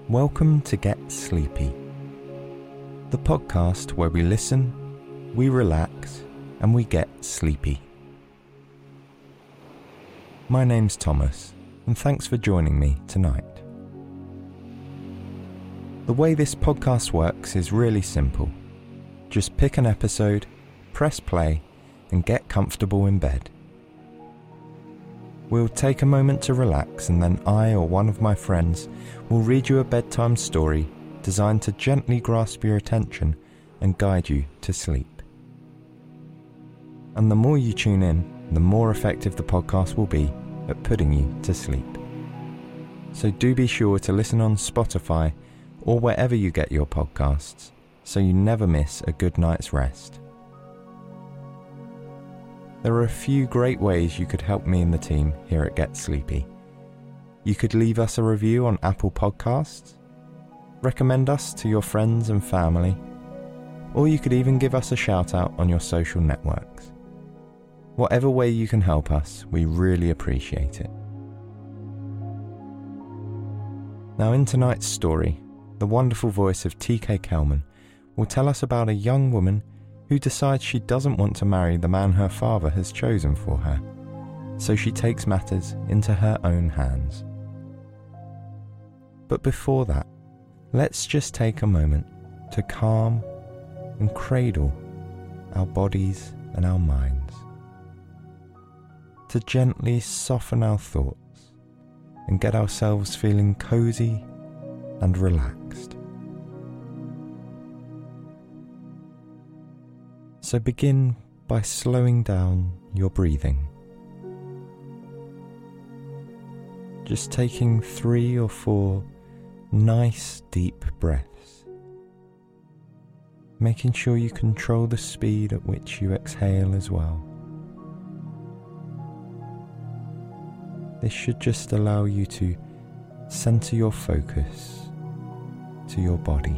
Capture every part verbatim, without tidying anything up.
Welcome to Get Sleepy, the podcast where we listen, we relax, and we get sleepy. My name's Thomas, and thanks for joining me tonight. The way this podcast works is really simple. Just pick an episode, press play, and get comfortable in bed. We'll take a moment to relax, and then I or one of my friends will read you a bedtime story designed to gently grasp your attention and guide you to sleep. And the more you tune in, the more effective the podcast will be at putting you to sleep. So do be sure to listen on Spotify or wherever you get your podcasts, so you never miss a good night's rest. There are a few great ways you could help me and the team here at Get Sleepy. You could leave us a review on Apple Podcasts, recommend us to your friends and family, or you could even give us a shout out on your social networks. Whatever way you can help us, we really appreciate it. Now, in tonight's story, the wonderful voice of T K Kelman will tell us about a young woman who decides she doesn't want to marry the man her father has chosen for her, so she takes matters into her own hands. But before that, let's just take a moment to calm and cradle our bodies and our minds, to gently soften our thoughts and get ourselves feeling cozy and relaxed. So begin by slowing down your breathing. Just taking three or four nice deep breaths, making sure you control the speed at which you exhale as well. This should just allow you to center your focus to your body.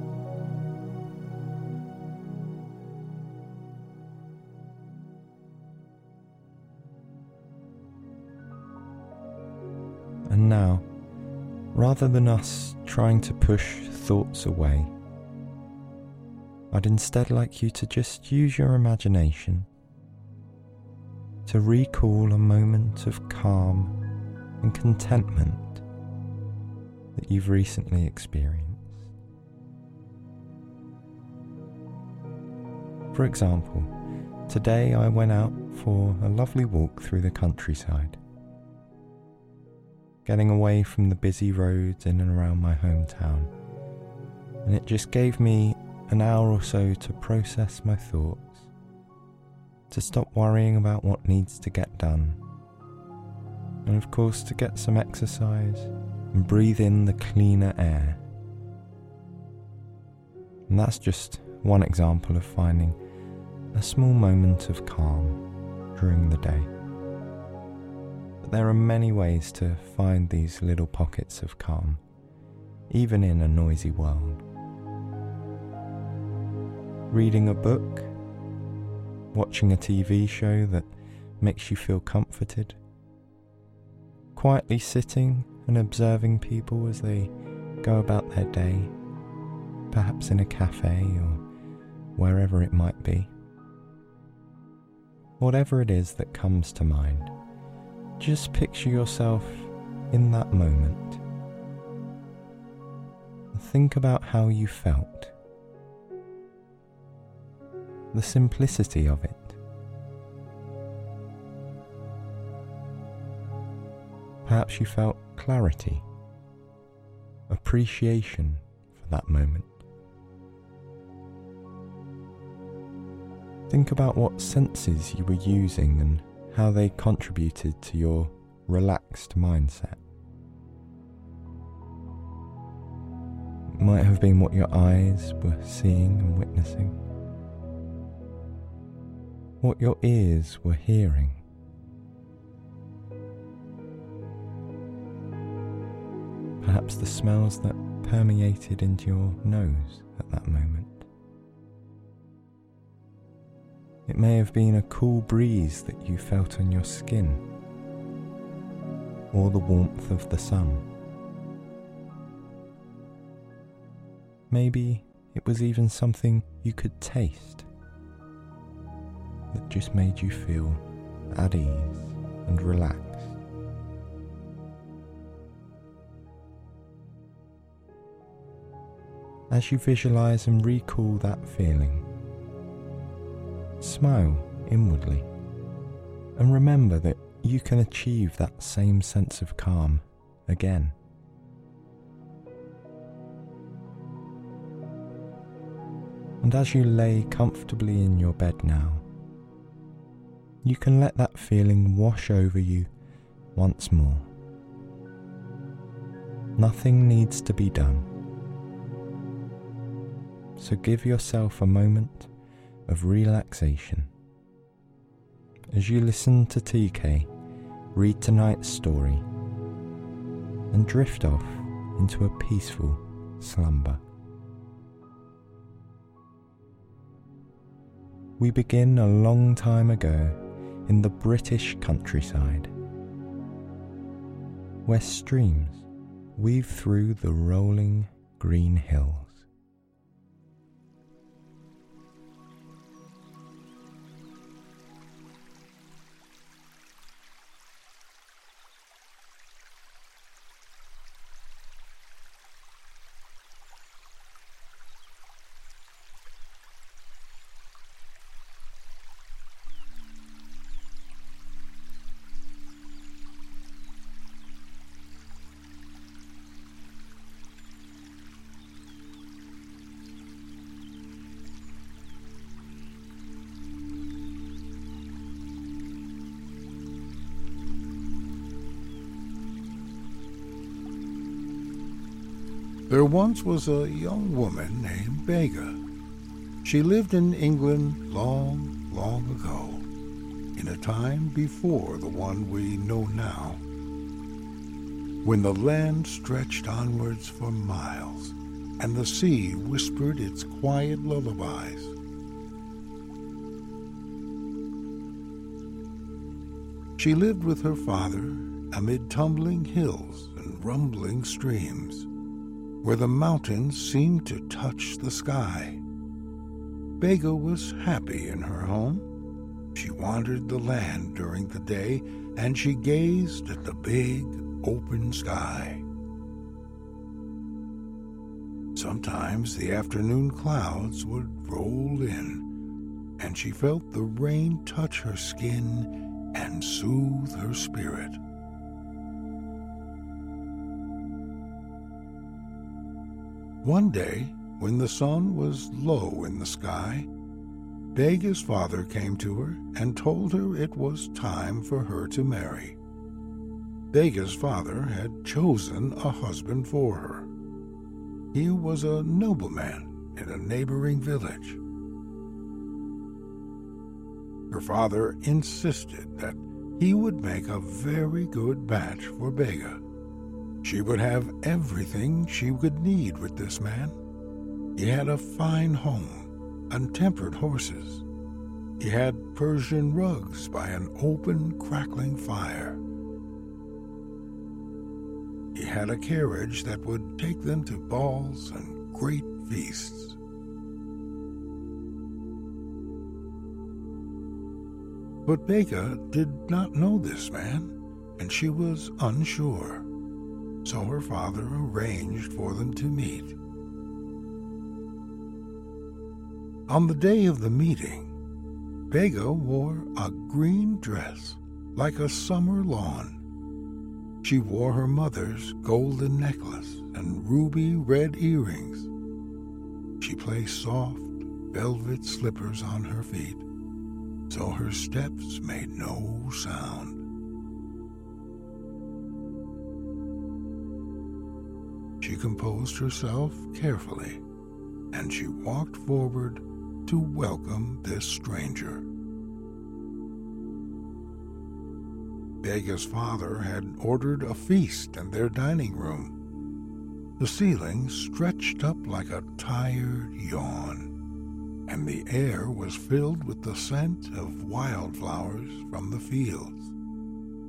And now, rather than us trying to push thoughts away, I'd instead like you to just use your imagination to recall a moment of calm and contentment that you've recently experienced. For example, today I went out for a lovely walk through the countryside, getting away from the busy roads in and around my hometown, and it just gave me an hour or so to process my thoughts, to stop worrying about what needs to get done, and of course to get some exercise and breathe in the cleaner air. And that's just one example of finding a small moment of calm during the day. But there are many ways to find these little pockets of calm, even in a noisy world. Reading a book, watching a T V show that makes you feel comforted, quietly sitting and observing people as they go about their day, perhaps in a cafe or wherever it might be. Whatever it is that comes to mind, just picture yourself in that moment. Think about how you felt, the simplicity of it. Perhaps you felt clarity, appreciation for that moment. Think about what senses you were using and how they contributed to your relaxed mindset. It might have been what your eyes were seeing and witnessing, what your ears were hearing, perhaps the smells that permeated into your nose at that moment. It may have been a cool breeze that you felt on your skin, or the warmth of the sun. Maybe it was even something you could taste that just made you feel at ease and relaxed. As you visualize and recall that feeling, smile inwardly and remember that you can achieve that same sense of calm again. And as you lay comfortably in your bed now, you can let that feeling wash over you once more. Nothing needs to be done. So give yourself a moment of relaxation as you listen to T K read tonight's story and drift off into a peaceful slumber. We begin a long time ago in the British countryside, where streams weave through the rolling green hills. There once was a young woman named Bega. She lived in England long, long ago, in a time before the one we know now, when the land stretched onwards for miles, and the sea whispered its quiet lullabies. She lived with her father amid tumbling hills and rumbling streams, where the mountains seemed to touch the sky. Bega was happy in her home. She wandered the land during the day, and she gazed at the big, open sky. Sometimes the afternoon clouds would roll in, and she felt the rain touch her skin and soothe her spirit. One day, when the sun was low in the sky, Bega's father came to her and told her it was time for her to marry. Bega's father had chosen a husband for her. He was a nobleman in a neighboring village. Her father insisted that he would make a very good match for Bega. She would have everything she would need with this man. He had a fine home and tempered horses. He had Persian rugs by an open, crackling fire. He had a carriage that would take them to balls and great feasts. But Bega did not know this man, and she was unsure. So her father arranged for them to meet. On the day of the meeting, Bega wore a green dress like a summer lawn. She wore her mother's golden necklace and ruby red earrings. She placed soft velvet slippers on her feet, so her steps made no sound. She composed herself carefully, and she walked forward to welcome this stranger. Bega's father had ordered a feast in their dining room. The ceiling stretched up like a tired yawn, and the air was filled with the scent of wildflowers from the fields.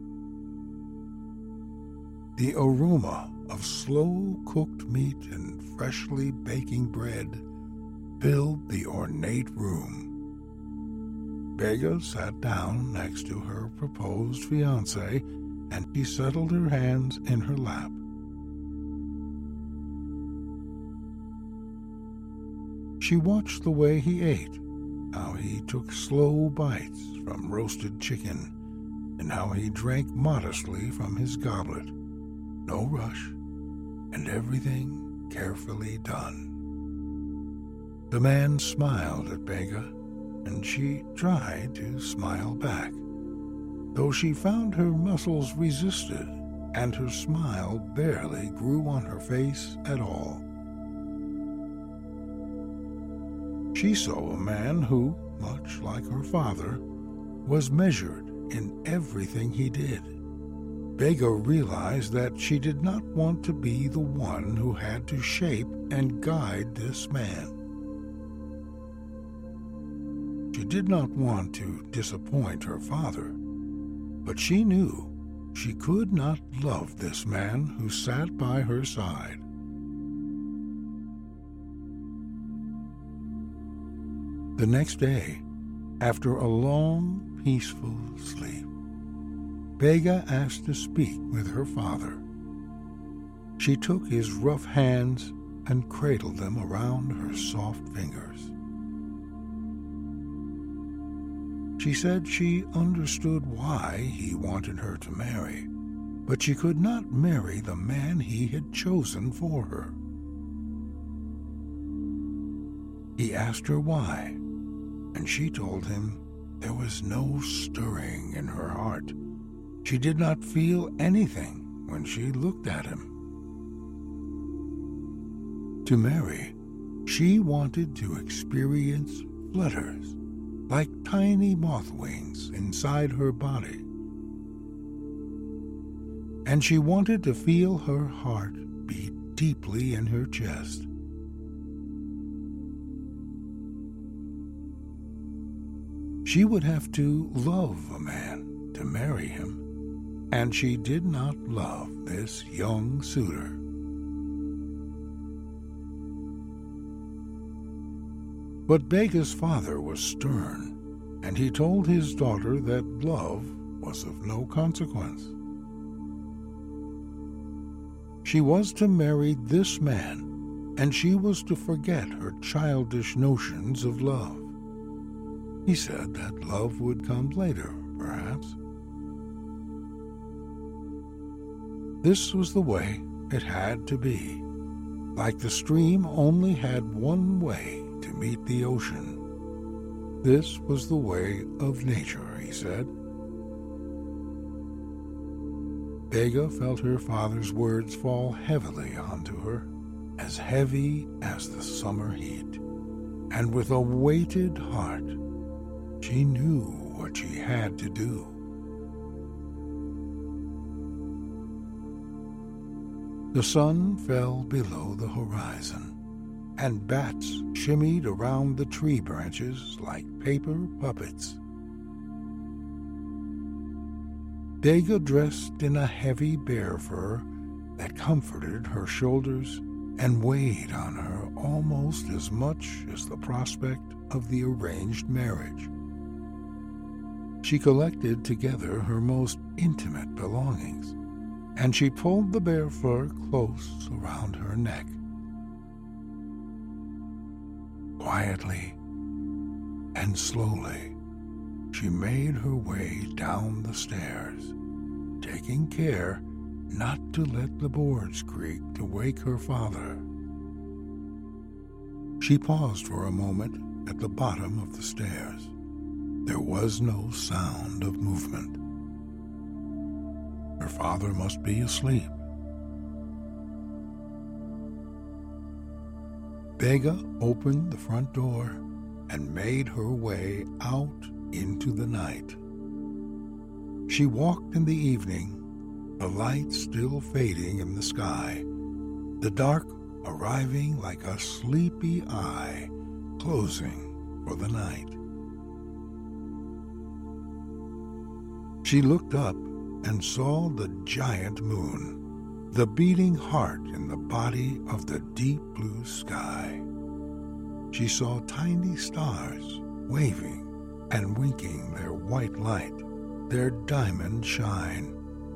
The aroma of slow-cooked meat and freshly baking bread filled the ornate room. Vega sat down next to her proposed fiancé, and she settled her hands in her lap. She watched the way he ate, how he took slow bites from roasted chicken, and how he drank modestly from his goblet. No rush, and everything carefully done. The man smiled at Vega, and she tried to smile back, though she found her muscles resisted, and her smile barely grew on her face at all. She saw a man who, much like her father, was measured in everything he did. Vega realized that she did not want to be the one who had to shape and guide this man. She did not want to disappoint her father, but she knew she could not love this man who sat by her side. The next day, after a long, peaceful sleep, Vega asked to speak with her father. She took his rough hands and cradled them around her soft fingers. She said she understood why he wanted her to marry, but she could not marry the man he had chosen for her. He asked her why, and she told him there was no stirring in her heart. She did not feel anything when she looked at him. To marry, she wanted to experience flutters like tiny moth wings inside her body. And she wanted to feel her heart beat deeply in her chest. She would have to love a man to marry him, and she did not love this young suitor. But Vega's father was stern, and he told his daughter that love was of no consequence. She was to marry this man, and she was to forget her childish notions of love. He said that love would come later, perhaps. This was the way it had to be. Like the stream only had one way to meet the ocean. This was the way of nature, he said. Vega felt her father's words fall heavily onto her, as heavy as the summer heat, and with a weighted heart, she knew what she had to do. The sun fell below the horizon, and bats shimmied around the tree branches like paper puppets. Vega dressed in a heavy bear fur that comforted her shoulders and weighed on her almost as much as the prospect of the arranged marriage. She collected together her most intimate belongings, and she pulled the bear fur close around her neck. Quietly and slowly, she made her way down the stairs, taking care not to let the boards creak to wake her father. She paused for a moment at the bottom of the stairs. There was no sound of movement. Her father must be asleep. Vega opened the front door and made her way out into the night. She walked in the evening, the light still fading in the sky, the dark arriving like a sleepy eye, closing for the night. She looked up and saw the giant moon, the beating heart in the body of the deep blue sky. She saw tiny stars waving and winking their white light, their diamond shine.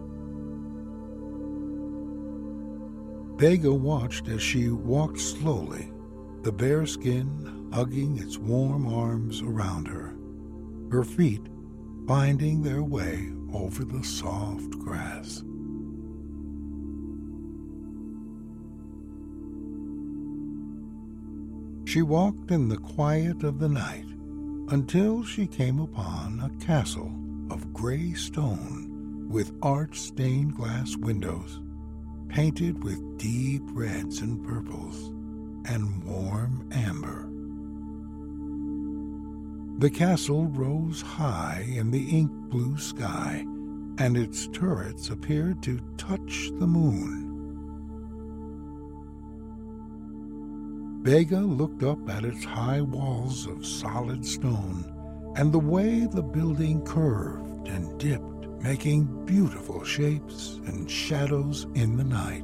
Vega watched as she walked slowly, the bare skin hugging its warm arms around her, her feet finding their way over the soft grass. She walked in the quiet of the night until she came upon a castle of gray stone with arched stained glass windows, painted with deep reds and purples and warm amber. The castle rose high in the ink blue sky, and its turrets appeared to touch the moon. Vega looked up at its high walls of solid stone and the way the building curved and dipped, making beautiful shapes and shadows in the night.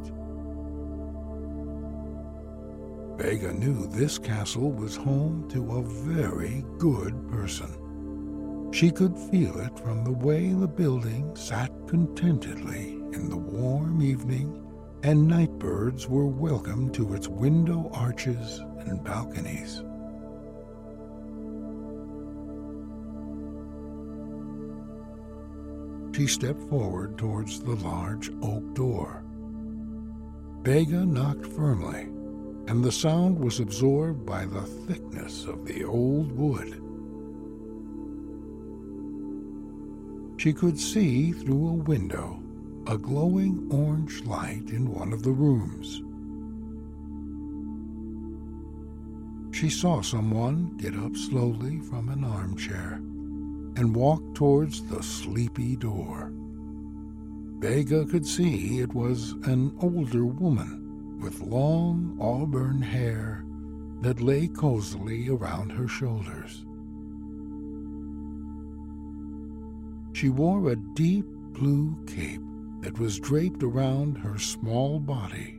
Vega knew this castle was home to a very good person. She could feel it from the way the building sat contentedly in the warm evening, and night birds were welcome to its window arches and balconies. She stepped forward towards the large oak door. Vega knocked firmly, and the sound was absorbed by the thickness of the old wood. She could see through a window a glowing orange light in one of the rooms. She saw someone get up slowly from an armchair and walk towards the sleepy door. Vega could see it was an older woman with long auburn hair that lay cozily around her shoulders. She wore a deep blue cape that was draped around her small body.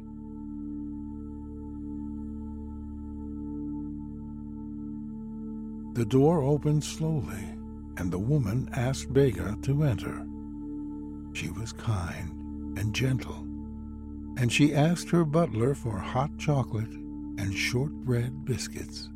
The door opened slowly, and the woman asked Vega to enter. She was kind and gentle, and she asked her butler for hot chocolate and shortbread biscuits.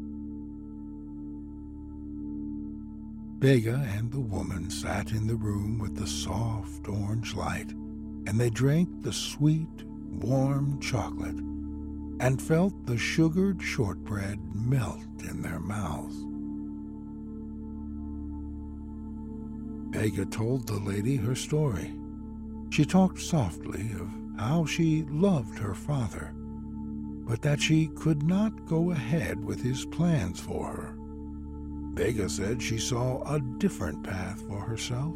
Vega and the woman sat in the room with the soft orange light, and they drank the sweet, warm chocolate and felt the sugared shortbread melt in their mouths. Vega told the lady her story. She talked softly of how she loved her father, but that she could not go ahead with his plans for her. Vega said she saw a different path for herself.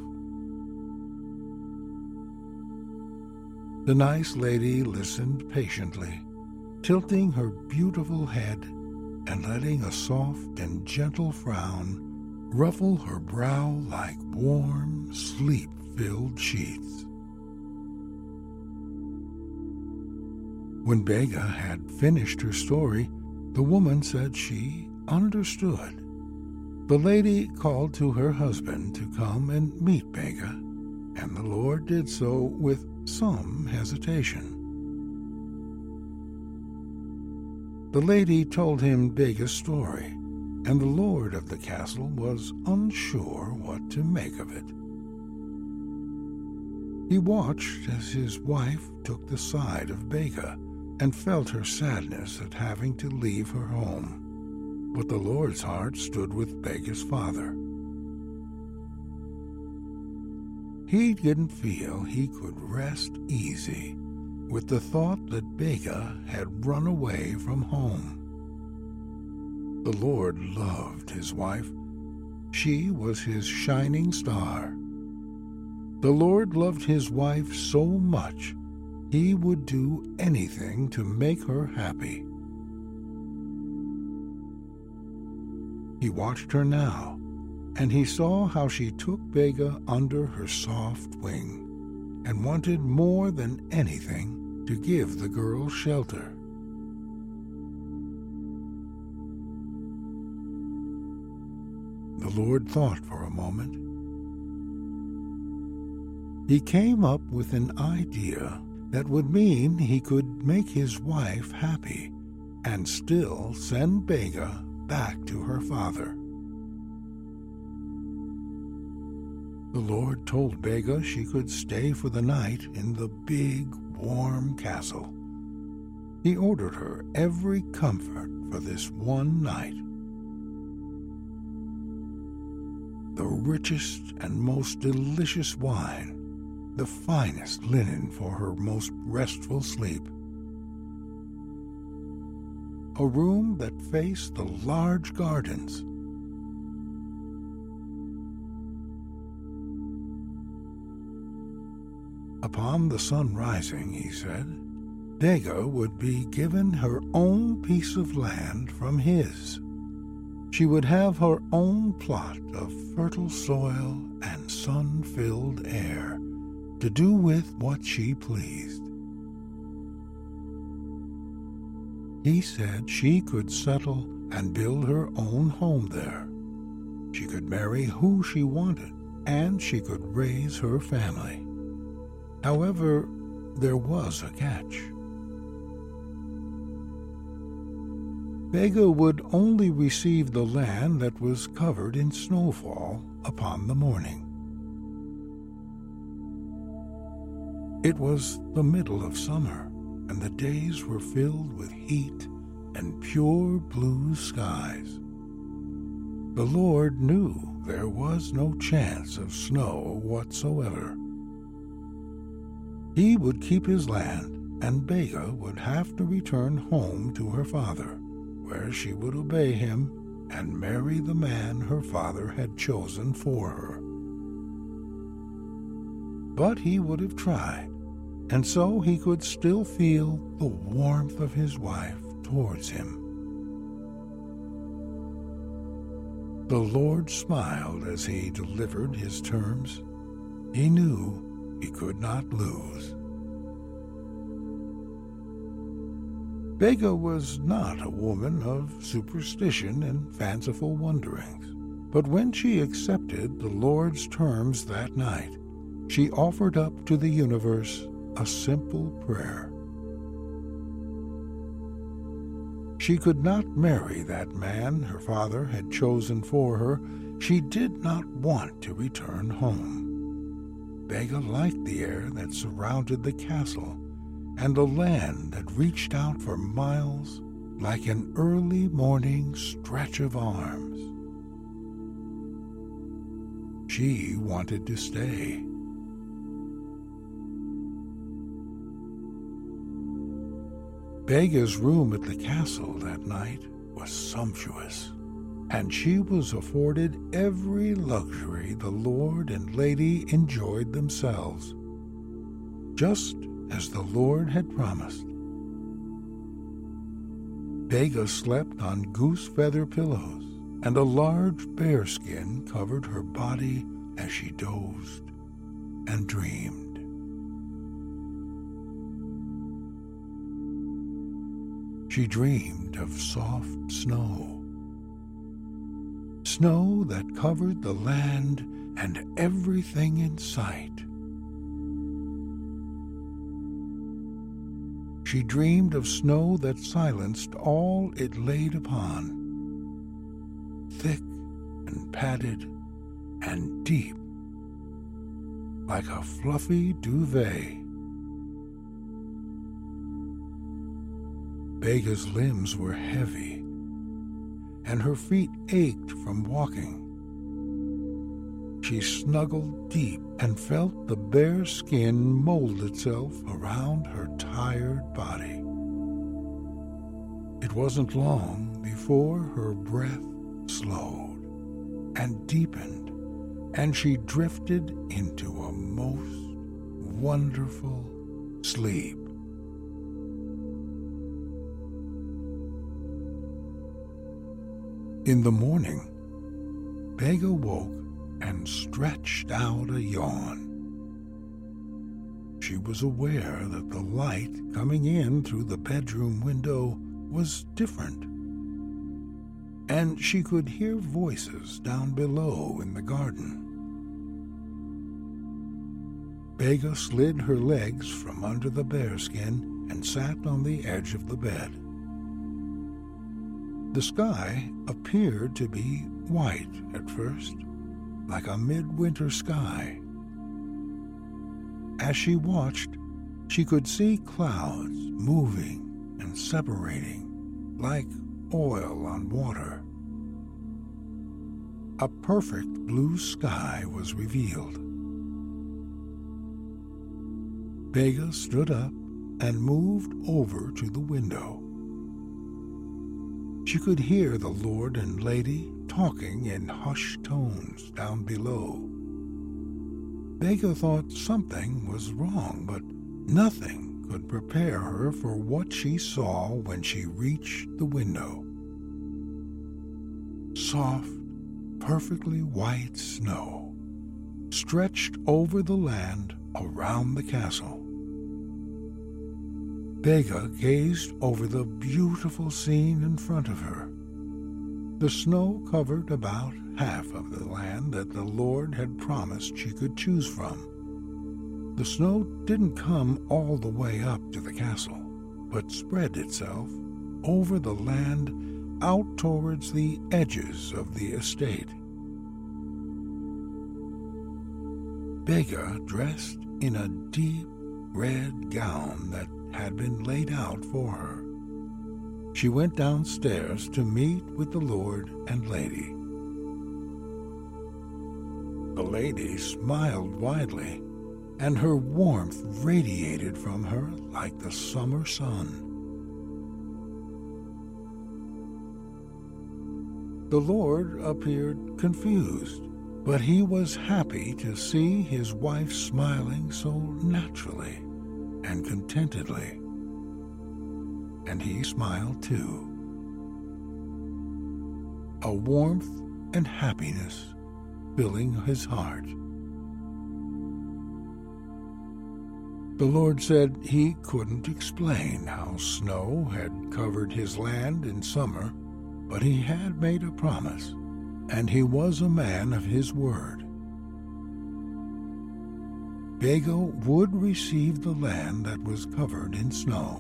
The nice lady listened patiently, tilting her beautiful head and letting a soft and gentle frown ruffle her brow like warm, sleep-filled sheets. When Vega had finished her story, the woman said she understood. The lady called to her husband to come and meet Vega, and the Lord did so with some hesitation. The lady told him Vega's story, and the lord of the castle was unsure what to make of it. He watched as his wife took the side of Vega and felt her sadness at having to leave her home. But the Lord's heart stood with Vega's father. He didn't feel he could rest easy with the thought that Vega had run away from home. The Lord loved his wife. She was his shining star. The Lord loved his wife so much, he would do anything to make her happy. He watched her now, and he saw how she took Vega under her soft wing and wanted more than anything to give the girl shelter. The Lord thought for a moment. He came up with an idea that would mean he could make his wife happy and still send Bega back to her father. The Lord told Bega she could stay for the night in the big, warm castle. He ordered her every comfort for this one night. The richest and most delicious wine, the finest linen for her most restful sleep, a room that faced the large gardens, upon the sun rising, he said, Bega would be given her own piece of land from his. She would have her own plot of fertile soil and sun-filled air to do with what she pleased. He said she could settle and build her own home there. She could marry who she wanted, and she could raise her family. However, there was a catch. Bega would only receive the land that was covered in snowfall upon the morning. It was the middle of summer, and the days were filled with heat and pure blue skies. The Lord knew there was no chance of snow whatsoever. He would keep his land, and Bega would have to return home to her father, where she would obey him and marry the man her father had chosen for her. But he would have tried, and so he could still feel the warmth of his wife towards him. The Lord smiled as he delivered his terms. He knew he could not lose. Bega was not a woman of superstition and fanciful wonderings, but when she accepted the Lord's terms that night, she offered up to the universe a simple prayer. She could not marry that man her father had chosen for her. She did not want to return home. Bega liked the air that surrounded the castle and the land that reached out for miles like an early morning stretch of arms. She wanted to stay. Bega's room at the castle that night was sumptuous, and she was afforded every luxury the Lord and Lady enjoyed themselves, just as the Lord had promised. Bega slept on goose feather pillows, and a large bearskin covered her body as she dozed and dreamed. She dreamed of soft snow, snow that covered the land and everything in sight. She dreamed of snow that silenced all it laid upon, thick and padded and deep, like a fluffy duvet. Bega's limbs were heavy, and her feet ached from walking. She snuggled deep and felt the bare skin mold itself around her tired body. It wasn't long before her breath slowed and deepened, and she drifted into a most wonderful sleep. In the morning, Bega woke and stretched out a yawn. she was aware that the light coming in through the bedroom window was different, and she could hear voices down below in the garden. Bega slid her legs from under the bearskin and sat on the edge of the bed. The sky appeared to be white at first, like a midwinter sky. As she watched, she could see clouds moving and separating like oil on water. A perfect blue sky was revealed. Bega stood up and moved over to the window. She could hear the Lord and Lady talking in hushed tones down below. Bega thought something was wrong, but nothing could prepare her for what she saw when she reached the window. Soft, perfectly white snow stretched over the land around the castle. Bega gazed over the beautiful scene in front of her. The snow covered about half of the land that the Lord had promised she could choose from. The snow didn't come all the way up to the castle, but spread itself over the land out towards the edges of the estate. Bega, dressed in a deep red gown that had been laid out for her, she went downstairs to meet with the Lord and Lady. The lady smiled widely, and her warmth radiated from her like the summer sun. The Lord appeared confused, but he was happy to see his wife smiling so naturally and contentedly, and he smiled too. A warmth and happiness filling his heart. The Lord said he couldn't explain how snow had covered his land in summer, but he had made a promise, and he was a man of his word. Bega would receive the land that was covered in snow.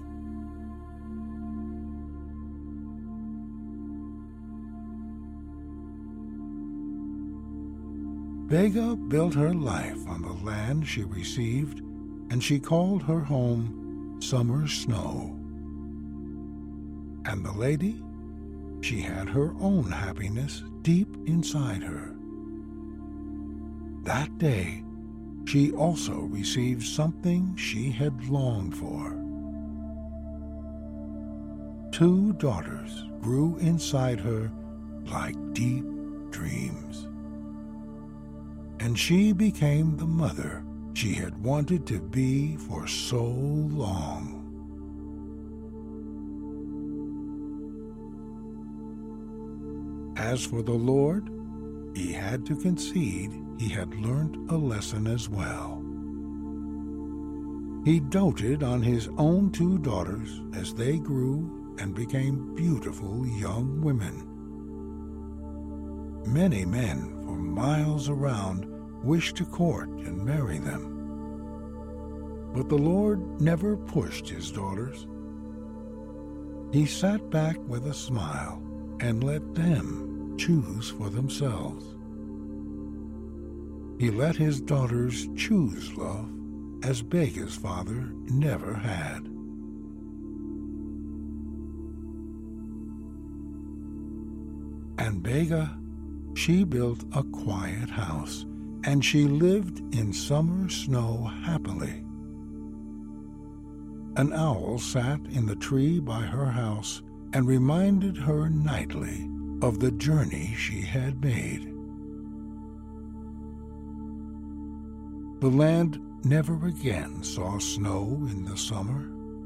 Bega built her life on the land she received, and she called her home Summer Snow. And the lady, she had her own happiness deep inside her. That day, she also received something she had longed for. Two daughters grew inside her like deep dreams, and she became the mother she had wanted to be for so long. As for the Lord, he had to concede he had learnt a lesson as well. He doted on his own two daughters as they grew and became beautiful young women. Many men for miles around wished to court and marry them. But the Lord never pushed his daughters. He sat back with a smile and let them choose for themselves. He let his daughters choose love as Bega's father never had. And Bega, she built a quiet house, and she lived in summer snow happily. An owl sat in the tree by her house and reminded her nightly of the journey she had made. The land never again saw snow in the summer.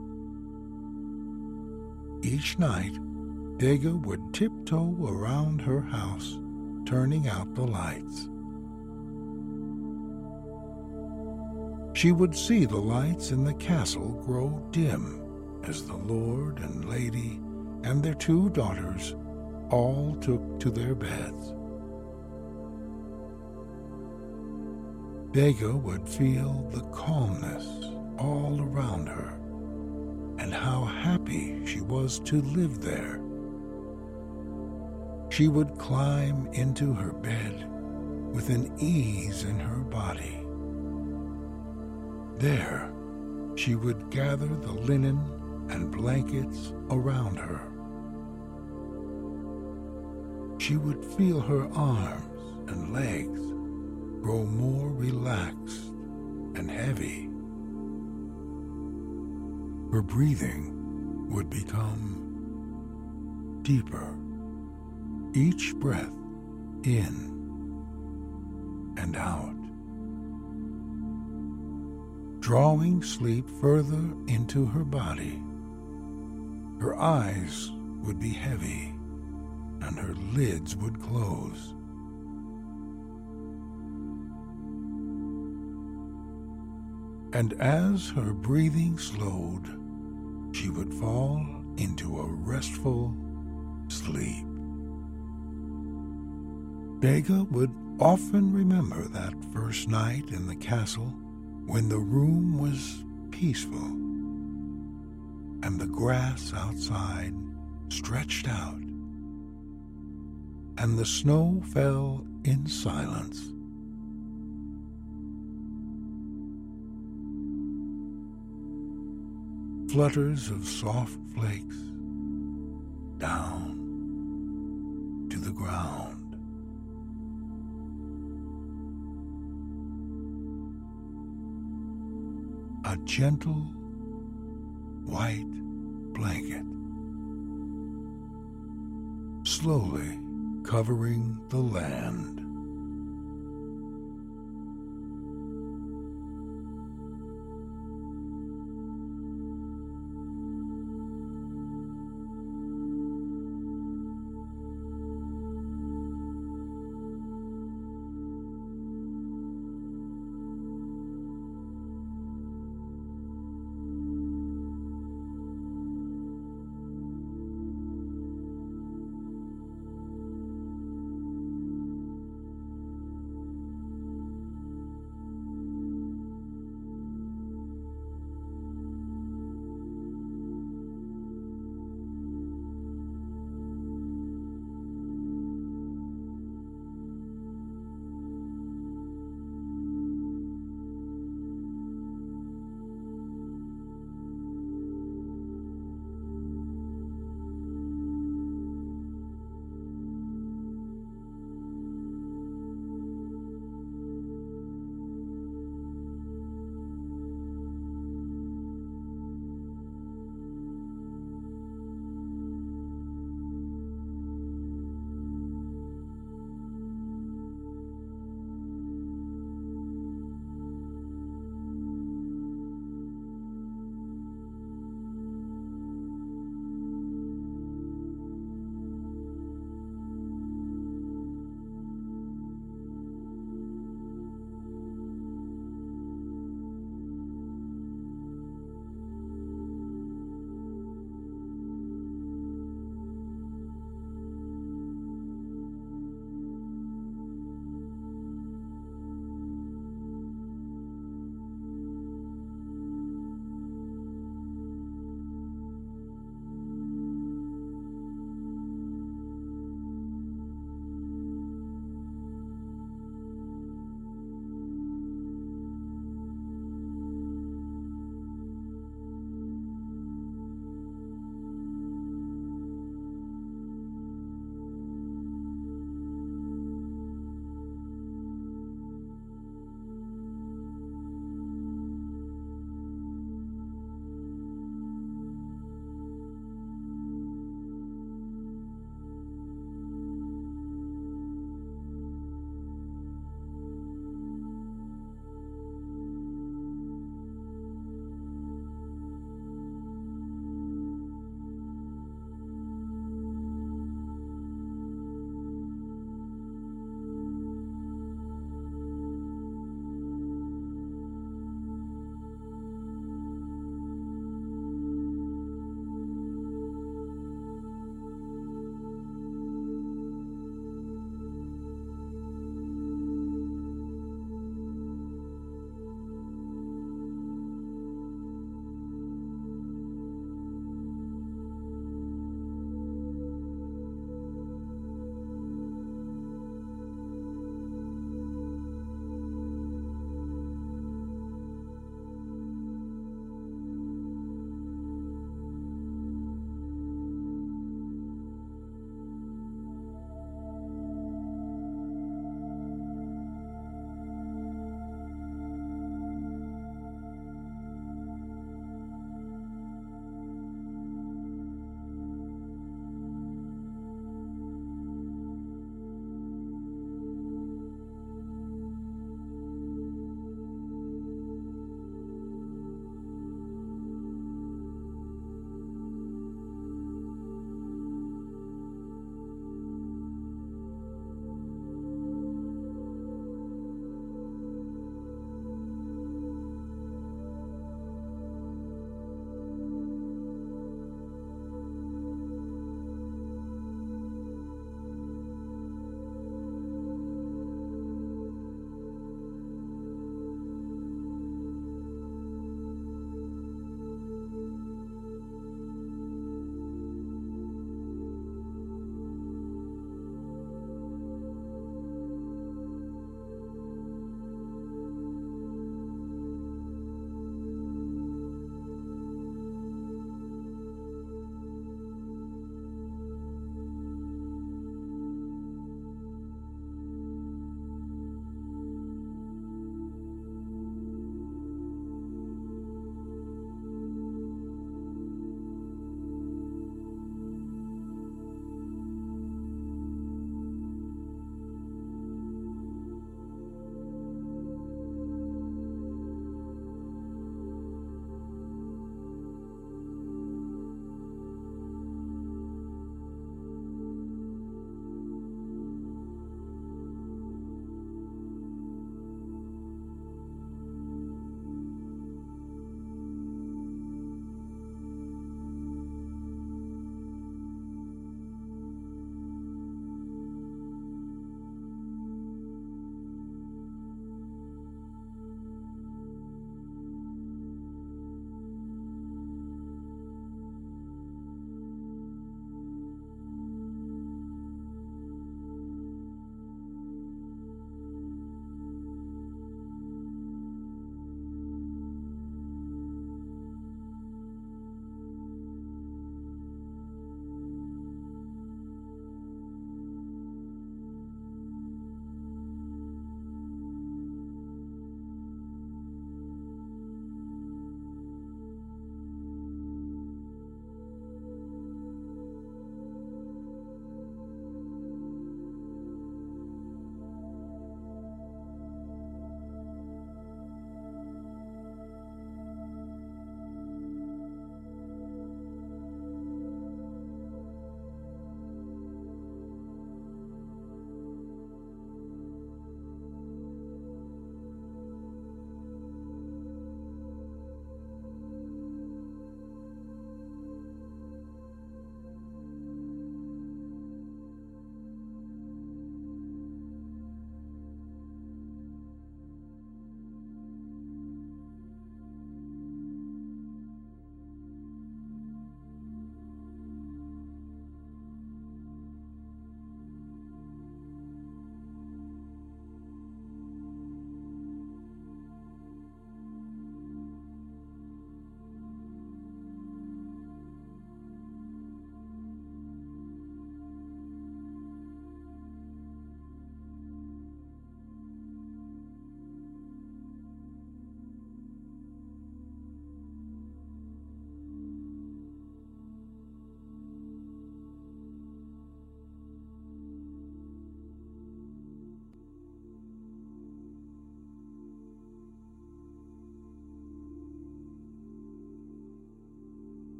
Each night, Bega would tiptoe around her house, turning out the lights. She would see the lights in the castle grow dim as the lord and lady and their two daughters all took to their beds. Vega would feel the calmness all around her and how happy she was to live there. She would climb into her bed with an ease in her body. There, she would gather the linen and blankets around her. She would feel her arms and legs grow more relaxed and heavy. Her breathing would become deeper, each breath in and out, drawing sleep further into her body. Her eyes would be heavy and her lids would close. And as her breathing slowed, she would fall into a restful sleep. Vega would often remember that first night in the castle when the room was peaceful and the grass outside stretched out and the snow fell in silence. Flutters of soft flakes down to the ground. A gentle white blanket slowly covering the land.